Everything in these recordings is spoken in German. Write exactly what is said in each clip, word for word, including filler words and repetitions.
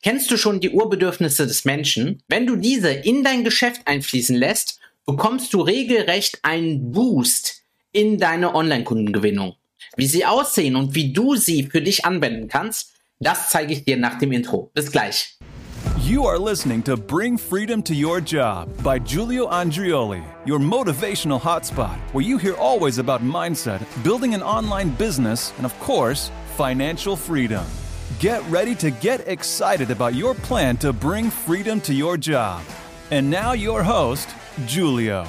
Kennst du schon die Urbedürfnisse des Menschen? Wenn du diese in dein Geschäft einfließen lässt, bekommst du regelrecht einen Boost in deine Online-Kundengewinnung. Wie sie aussehen und wie du sie für dich anwenden kannst, das zeige ich dir nach dem Intro. Bis gleich. You are listening to Bring Freedom to Your Job by Giulio Andreoli, your motivational hotspot, where you hear always about mindset, building an online business, and of course, financial freedom. Get ready to get excited about your plan to bring freedom to your job. And now your host, Giulio.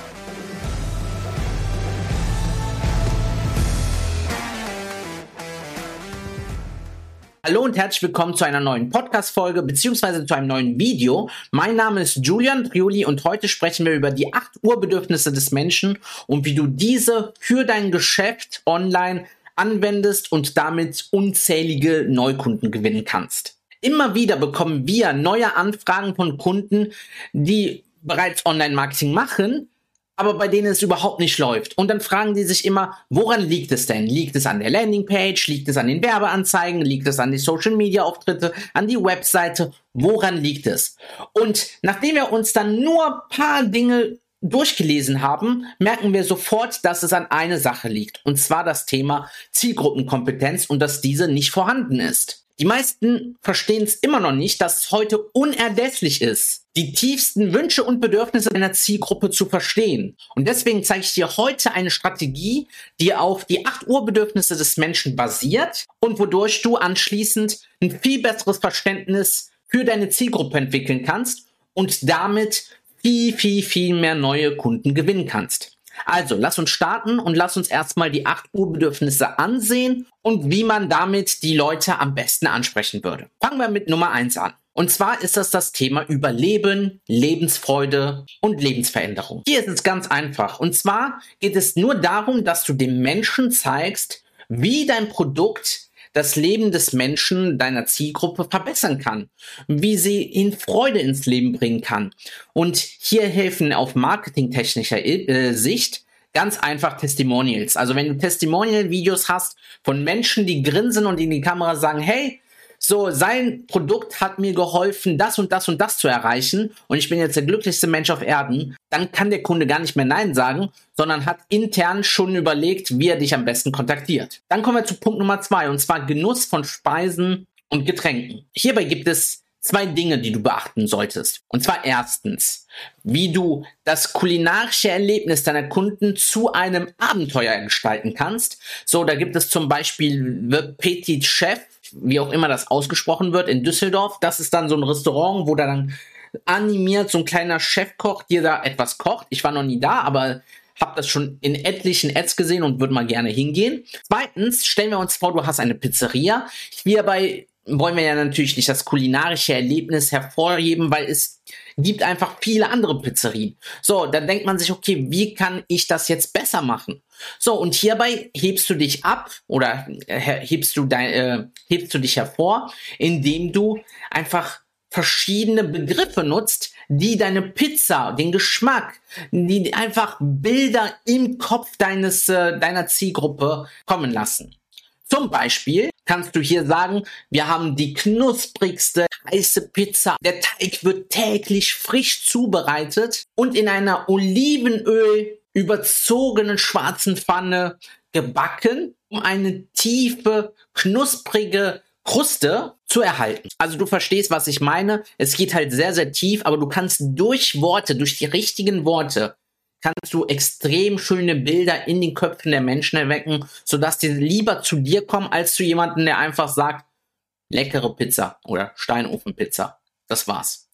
Hallo und herzlich willkommen zu einer neuen Podcast-Folge beziehungsweise zu einem neuen Video. Mein Name ist Giulio Andreoli und heute sprechen wir über die acht Urbedürfnisse des Menschen und wie du diese für dein Geschäft online anwendest und damit unzählige Neukunden gewinnen kannst. Immer wieder bekommen wir neue Anfragen von Kunden, die bereits Online-Marketing machen, aber bei denen es überhaupt nicht läuft. Und dann fragen die sich immer, woran liegt es denn? Liegt es an der Landingpage? Liegt es an den Werbeanzeigen? Liegt es an die Social-Media-Auftritte? An die Webseite? Woran liegt es? Und nachdem wir uns dann nur ein paar Dinge durchgelesen haben, merken wir sofort, dass es an eine Sache liegt. Und zwar das Thema Zielgruppenkompetenz und dass diese nicht vorhanden ist. Die meisten verstehen es immer noch nicht, dass es heute unerlässlich ist, die tiefsten Wünsche und Bedürfnisse einer Zielgruppe zu verstehen. Und deswegen zeige ich dir heute eine Strategie, die auf die acht Urbedürfnisse des Menschen basiert und wodurch du anschließend ein viel besseres Verständnis für deine Zielgruppe entwickeln kannst und damit viel, viel, viel mehr neue Kunden gewinnen kannst. Also, lass uns starten und lass uns erstmal die acht Urbedürfnisse ansehen und wie man damit die Leute am besten ansprechen würde. Fangen wir mit Nummer eins an. Und zwar ist das das Thema Überleben, Lebensfreude und Lebensveränderung. Hier ist es ganz einfach. Und zwar geht es nur darum, dass du dem Menschen zeigst, wie dein Produkt das Leben des Menschen, deiner Zielgruppe verbessern kann, wie sie ihnen Freude ins Leben bringen kann. Und hier helfen auf marketingtechnischer äh, Sicht ganz einfach Testimonials. Also wenn du Testimonial-Videos hast von Menschen, die grinsen und in die Kamera sagen, hey, so, sein Produkt hat mir geholfen, das und das und das zu erreichen und ich bin jetzt der glücklichste Mensch auf Erden, dann kann der Kunde gar nicht mehr Nein sagen, sondern hat intern schon überlegt, wie er dich am besten kontaktiert. Dann kommen wir zu Punkt Nummer zwei und zwar Genuss von Speisen und Getränken. Hierbei gibt es zwei Dinge, die du beachten solltest. Und zwar erstens, wie du das kulinarische Erlebnis deiner Kunden zu einem Abenteuer gestalten kannst. So, da gibt es zum Beispiel The Petit Chef, wie auch immer das ausgesprochen wird, in Düsseldorf. Das ist dann so ein Restaurant, wo da dann animiert so ein kleiner Chefkoch dir da etwas kocht. Ich war noch nie da, aber habe das schon in etlichen Ads gesehen und würde mal gerne hingehen. Zweitens, stellen wir uns vor, du hast eine Pizzeria. Hierbei wollen wir ja natürlich nicht das kulinarische Erlebnis hervorheben, weil es gibt einfach viele andere Pizzerien. So, dann denkt man sich, okay, wie kann ich das jetzt besser machen? So, und hierbei hebst du dich ab oder äh, hebst du dein, äh, hebst du dich hervor, indem du einfach verschiedene Begriffe nutzt, die deine Pizza, den Geschmack, die einfach Bilder im Kopf deines äh, deiner Zielgruppe kommen lassen. Zum Beispiel kannst du hier sagen, wir haben die knusprigste, heiße Pizza. Der Teig wird täglich frisch zubereitet und in einer Olivenöl überzogenen schwarzen Pfanne gebacken, um eine tiefe, knusprige Kruste zu erhalten. Also du verstehst, was ich meine. Es geht halt sehr, sehr tief, aber du kannst durch Worte, durch die richtigen Worte, kannst du extrem schöne Bilder in den Köpfen der Menschen erwecken, sodass die lieber zu dir kommen, als zu jemandem, der einfach sagt, leckere Pizza oder Steinofenpizza. Das war's.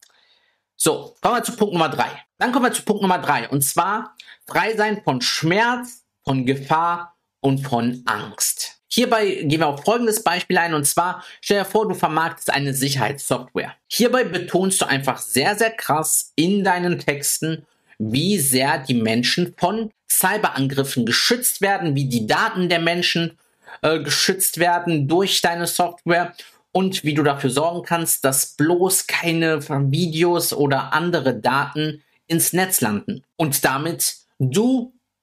So, kommen wir zu Punkt Nummer drei. Dann kommen wir zu Punkt Nummer drei. Und zwar frei sein von Schmerz, von Gefahr und von Angst. Hierbei gehen wir auf folgendes Beispiel ein. Und zwar, stell dir vor, du vermarktest eine Sicherheitssoftware. Hierbei betonst du einfach sehr, sehr krass in deinen Texten, wie sehr die Menschen von Cyberangriffen geschützt werden, wie die Daten der Menschen äh, geschützt werden durch deine Software und wie du dafür sorgen kannst, dass bloß keine Videos oder andere Daten ins Netz landen und damit du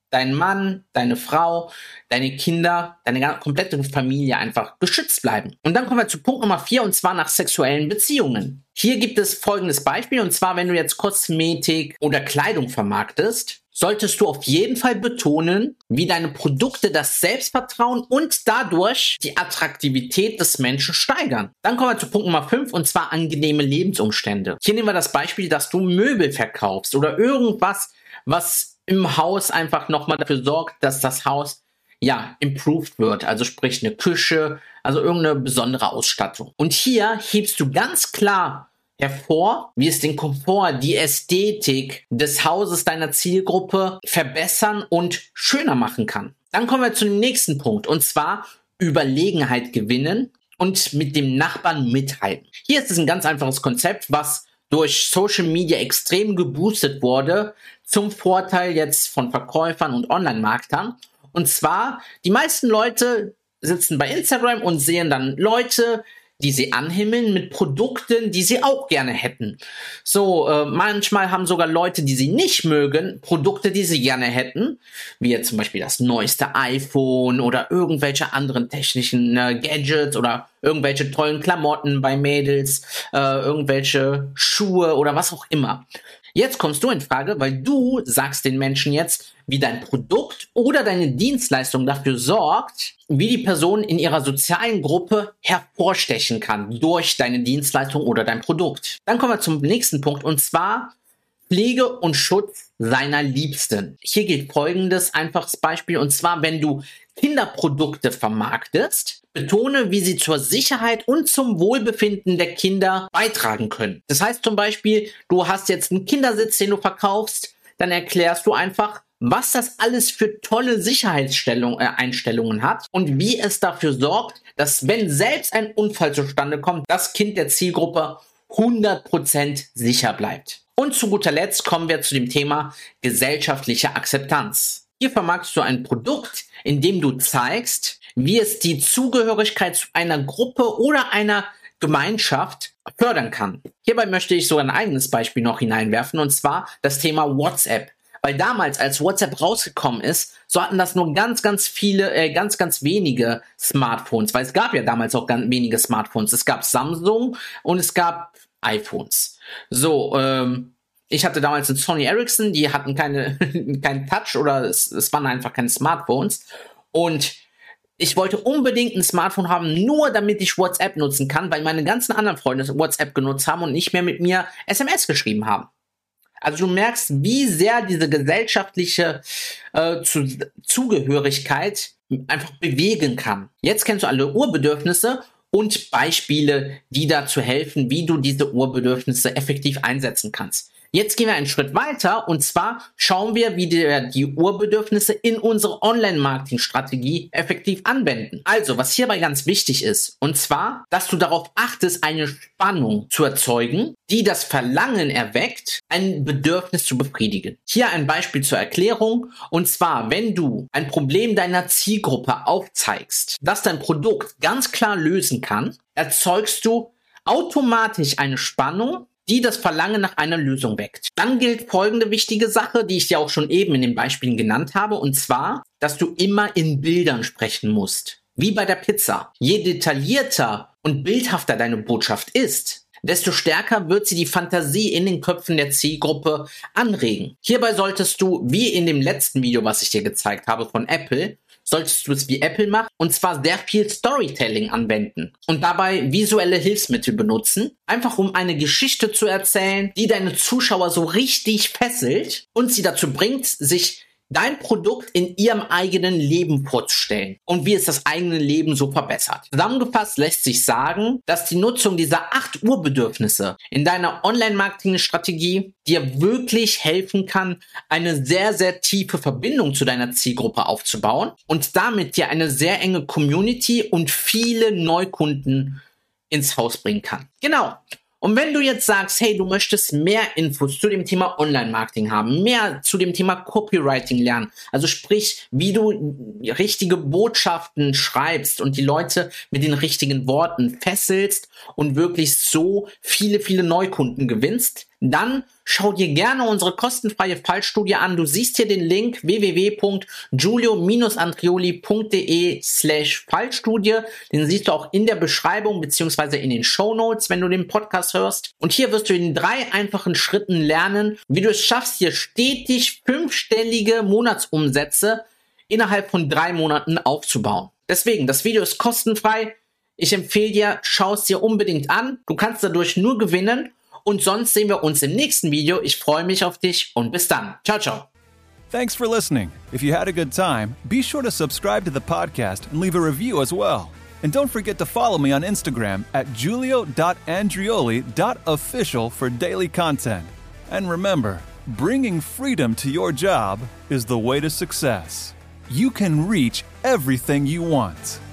dein Mann, deine Frau, deine Kinder, deine ganze, komplette Familie einfach geschützt bleiben. Und dann kommen wir zu Punkt Nummer vier, und zwar nach sexuellen Beziehungen. Hier gibt es folgendes Beispiel, und zwar, wenn du jetzt Kosmetik oder Kleidung vermarktest, solltest du auf jeden Fall betonen, wie deine Produkte das Selbstvertrauen und dadurch die Attraktivität des Menschen steigern. Dann kommen wir zu Punkt Nummer fünf, und zwar angenehme Lebensumstände. Hier nehmen wir das Beispiel, dass du Möbel verkaufst oder irgendwas, was im Haus einfach nochmal dafür sorgt, dass das Haus ja improved wird. Also sprich eine Küche, also irgendeine besondere Ausstattung. Und hier hebst du ganz klar hervor, wie es den Komfort, die Ästhetik des Hauses deiner Zielgruppe verbessern und schöner machen kann. Dann kommen wir zu dem nächsten Punkt, und zwar Überlegenheit gewinnen und mit dem Nachbarn mithalten. Hier ist es ein ganz einfaches Konzept, was durch Social Media extrem geboostet wurde, zum Vorteil jetzt von Verkäufern und Online-Marktern. Und zwar, die meisten Leute sitzen bei Instagram und sehen dann Leute, die sie anhimmeln mit Produkten, die sie auch gerne hätten. So, äh, manchmal haben sogar Leute, die sie nicht mögen, Produkte, die sie gerne hätten, wie jetzt zum Beispiel das neueste iPhone oder irgendwelche anderen technischen äh, Gadgets oder irgendwelche tollen Klamotten bei Mädels, äh, irgendwelche Schuhe oder was auch immer. Jetzt kommst du in Frage, weil du sagst den Menschen jetzt, wie dein Produkt oder deine Dienstleistung dafür sorgt, wie die Person in ihrer sozialen Gruppe hervorstechen kann durch deine Dienstleistung oder dein Produkt. Dann kommen wir zum nächsten Punkt, und zwar Pflege und Schutz seiner Liebsten. Hier gilt folgendes einfaches Beispiel, und zwar, wenn du Kinderprodukte vermarktest, betone, wie sie zur Sicherheit und zum Wohlbefinden der Kinder beitragen können. Das heißt zum Beispiel, du hast jetzt einen Kindersitz, den du verkaufst, dann erklärst du einfach, was das alles für tolle Sicherheitseinstellungen äh, hat und wie es dafür sorgt, dass, wenn selbst ein Unfall zustande kommt, das Kind der Zielgruppe hundert Prozent sicher bleibt. Und zu guter Letzt kommen wir zu dem Thema gesellschaftliche Akzeptanz. Hier vermarktest du ein Produkt, in dem du zeigst, wie es die Zugehörigkeit zu einer Gruppe oder einer Gemeinschaft fördern kann. Hierbei möchte ich sogar ein eigenes Beispiel noch hineinwerfen, und zwar das Thema WhatsApp. Weil damals, als WhatsApp rausgekommen ist, so hatten das nur ganz, ganz viele, äh, ganz, ganz wenige Smartphones, weil es gab ja damals auch ganz wenige Smartphones. Es gab Samsung und es gab iPhones. So, ähm, ich hatte damals einen Sony Ericsson, die hatten keine, keinen Touch oder es, es waren einfach keine Smartphones. Und ich wollte unbedingt ein Smartphone haben, nur damit ich WhatsApp nutzen kann, weil meine ganzen anderen Freunde WhatsApp genutzt haben und nicht mehr mit mir S M S geschrieben haben. Also du merkst, wie sehr diese gesellschaftliche äh, zu, Zugehörigkeit einfach bewegen kann. Jetzt kennst du alle Urbedürfnisse und Beispiele, die dazu helfen, wie du diese Urbedürfnisse effektiv einsetzen kannst. Jetzt gehen wir einen Schritt weiter, und zwar schauen wir, wie wir die Urbedürfnisse in unsere Online-Marketing-Strategie effektiv anwenden. Also, was hierbei ganz wichtig ist, und zwar, dass du darauf achtest, eine Spannung zu erzeugen, die das Verlangen erweckt, ein Bedürfnis zu befriedigen. Hier ein Beispiel zur Erklärung, und zwar, wenn du ein Problem deiner Zielgruppe aufzeigst, das dein Produkt ganz klar lösen kann, erzeugst du automatisch eine Spannung, die das Verlangen nach einer Lösung weckt. Dann gilt folgende wichtige Sache, die ich dir auch schon eben in den Beispielen genannt habe, und zwar, dass du immer in Bildern sprechen musst. Wie bei der Pizza. Je detaillierter und bildhafter deine Botschaft ist, desto stärker wird sie die Fantasie in den Köpfen der Zielgruppe anregen. Hierbei solltest du, wie in dem letzten Video, was ich dir gezeigt habe von Apple, solltest du es wie Apple machen, und zwar sehr viel Storytelling anwenden und dabei visuelle Hilfsmittel benutzen, einfach um eine Geschichte zu erzählen, die deine Zuschauer so richtig fesselt und sie dazu bringt, sich dein Produkt in ihrem eigenen Leben vorzustellen und wie es das eigene Leben so verbessert. Zusammengefasst lässt sich sagen, dass die Nutzung dieser acht Urbedürfnisse in deiner Online-Marketing-Strategie dir wirklich helfen kann, eine sehr, sehr tiefe Verbindung zu deiner Zielgruppe aufzubauen und damit dir eine sehr enge Community und viele Neukunden ins Haus bringen kann. Genau. Und wenn du jetzt sagst, hey, du möchtest mehr Infos zu dem Thema Online-Marketing haben, mehr zu dem Thema Copywriting lernen, also sprich, wie du richtige Botschaften schreibst und die Leute mit den richtigen Worten fesselst und wirklich so viele, viele Neukunden gewinnst, dann schau dir gerne unsere kostenfreie Fallstudie an. Du siehst hier den Link w w w punkt giulio Bindestrich andrioli punkt de slash Fallstudie. Den siehst du auch in der Beschreibung beziehungsweise in den Shownotes, wenn du den Podcast hörst. Und hier wirst du in drei einfachen Schritten lernen, wie du es schaffst, hier stetig fünfstellige Monatsumsätze innerhalb von drei Monaten aufzubauen. Deswegen, das Video ist kostenfrei. Ich empfehle dir, schau es dir unbedingt an. Du kannst dadurch nur gewinnen. Und sonst sehen wir uns im nächsten Video. Ich freue mich auf dich und bis dann. Ciao, ciao. Thanks for listening. If you had a good time, be sure to subscribe to the podcast and leave a review as well. And don't forget to follow me on Instagram at giulio dot andrioli dot official for daily content. And remember, bringing freedom to your job is the way to success. You can reach everything you want.